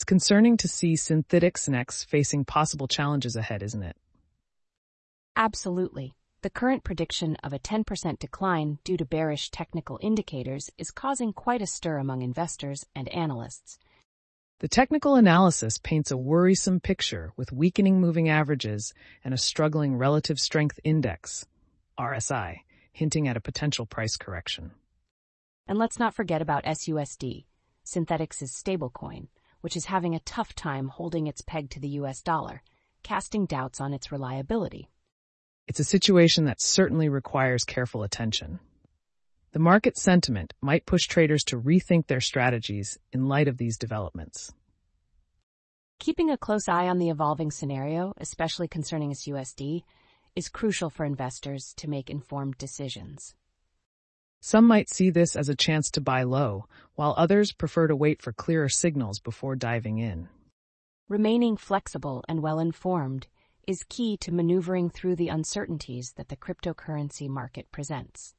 concerning to see Synthetix next facing possible challenges ahead, isn't it? Absolutely. The current prediction of a 10% decline due to bearish technical indicators is causing quite a stir among investors and analysts. The technical analysis paints a worrisome picture with weakening moving averages and a struggling relative strength index, RSI, hinting at a potential price correction. And let's not forget about SUSD, Synthetix's stablecoin, which is having a tough time holding its peg to the US dollar, casting doubts on its reliability. It's a situation that certainly requires careful attention. The market sentiment might push traders to rethink their strategies in light of these developments. Keeping a close eye on the evolving scenario, especially concerning SUSD, is crucial for investors to make informed decisions. Some might see this as a chance to buy low, while others prefer to wait for clearer signals before diving in. Remaining flexible and well-informed is key to maneuvering through the uncertainties that the cryptocurrency market presents.